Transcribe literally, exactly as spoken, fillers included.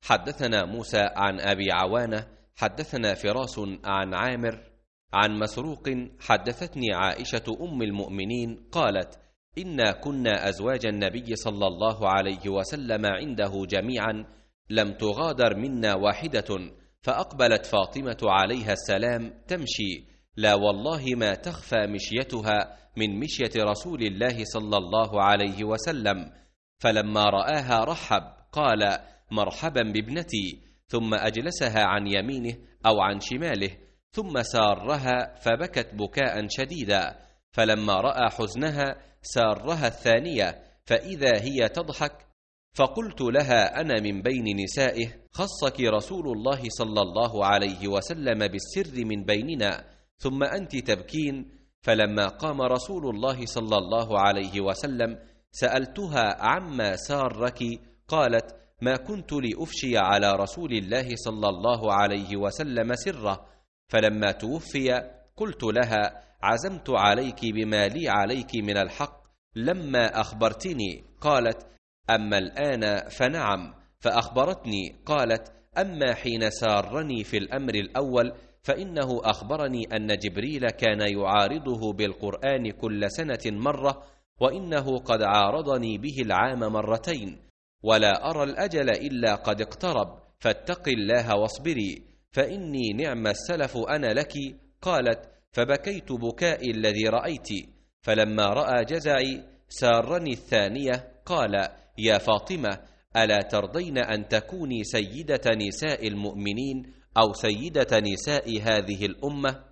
حدثنا موسى عن أبي عوانة حدثنا فراس عن عامر عن مسروق حدثتني عائشة أم المؤمنين قالت: إنا كنا أزواج النبي صلى الله عليه وسلم عنده جميعا، لم تغادر منا واحدة، فأقبلت فاطمة عليها السلام تمشي، لا والله ما تخفى مشيتها من مشية رسول الله صلى الله عليه وسلم، فلما رآها رحب قال: مرحبا بابنتي، ثم أجلسها عن يمينه أو عن شماله، ثم سارها فبكت بكاء شديدا، فلما رأى حزنها سارها الثانية فإذا هي تضحك، فقلت لها: أنا من بين نسائه خصك رسول الله صلى الله عليه وسلم بالسر من بيننا، ثم أنت تبكين. فلما قام رسول الله صلى الله عليه وسلم سألتها عما سارك، قالت: ما كنت لأفشي على رسول الله صلى الله عليه وسلم سره، فلما توفي قلت لها: عزمت عليك بما لي عليك من الحق لما أخبرتني. قالت: أما الآن فنعم. فأخبرتني قالت: أما حين سارني في الأمر الأول فإنه أخبرني أن جبريل كان يعارضه بالقرآن كل سنة مرة، وإنه قد عارضني به العام مرتين، ولا أرى الأجل إلا قد اقترب، فاتق الله واصبري، فإني نعم السلف أنا لك. قالت: فبكيت بكائي الذي رأيت، فلما رأى جزعي سارني الثانية قال: يا فاطمة، ألا ترضين أن تكوني سيدة نساء المؤمنين أو سيدة نساء هذه الأمة؟